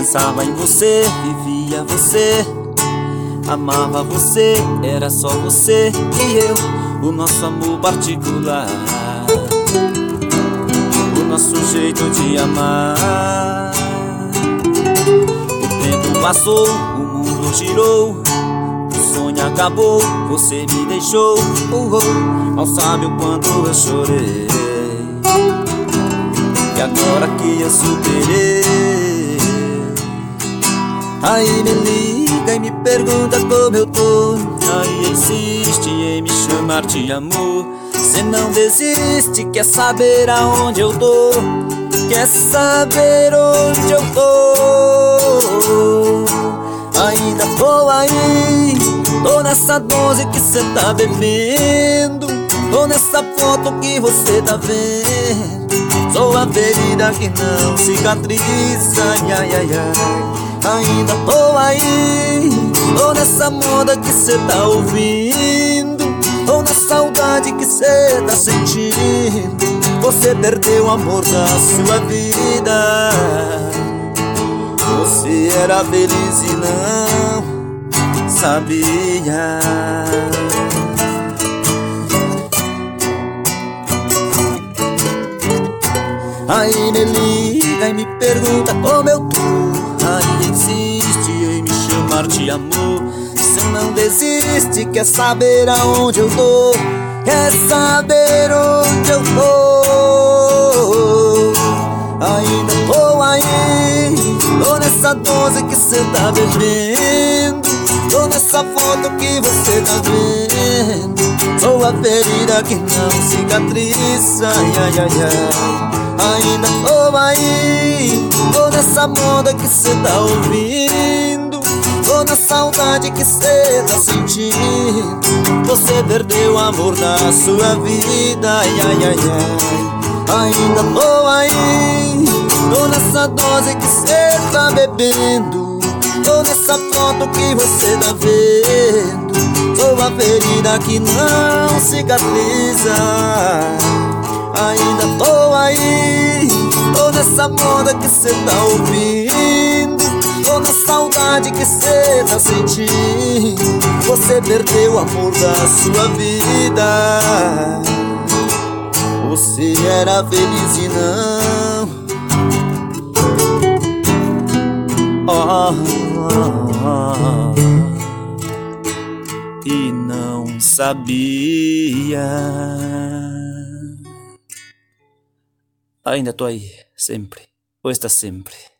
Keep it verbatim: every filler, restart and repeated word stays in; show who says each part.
Speaker 1: pensava em você, vivia você, amava você, era só você e eu, o nosso amor particular, o nosso jeito de amar. O tempo passou, o mundo girou, o sonho acabou, você me deixou. uh, oh, Mal sabe o quanto eu chorei, e agora que eu superei, aí me liga e me pergunta como eu tô, aí insiste em me chamar de amor. Cê não desiste, quer saber aonde eu tô, quer saber onde eu tô. Ainda tô aí, tô nessa dose que cê tá bebendo, tô nessa foto que você tá vendo. Sou a ferida que não cicatriza, ai, ai, ai, ai. Ainda tô aí, tô nessa moda que cê tá ouvindo, tô na saudade que cê tá sentindo. Você perdeu o amor da sua vida, você era feliz e não sabia. Aí me liga e me pergunta como eu tô, aí insiste em me chamar de amor. Cê não desiste, quer saber aonde eu tô, quer saber onde eu tô. Ainda tô aí, tô nessa dose que cê tá bebendo, tô nessa foto que você tá vendo. Sou a ferida que não cicatriza, ai, ai, ai, ai. Ainda tô aí, tô nessa moda que cê tá ouvindo, tô na saudade que cê tá sentindo. Você perdeu o amor da sua vida, ai, ai, ai, ai. Ainda tô aí, tô nessa dose que cê tá bebendo, tô nessa foto que você tá vendo. Sou a ferida que não cicatriza. Ainda tô aí, tô nessa moda que cê tá ouvindo, tô na saudade que cê tá sentindo. Você perdeu o amor da sua vida, você era feliz e não oh, oh, oh, e não sabia. Ainda tô aí, sempre, ou está sempre.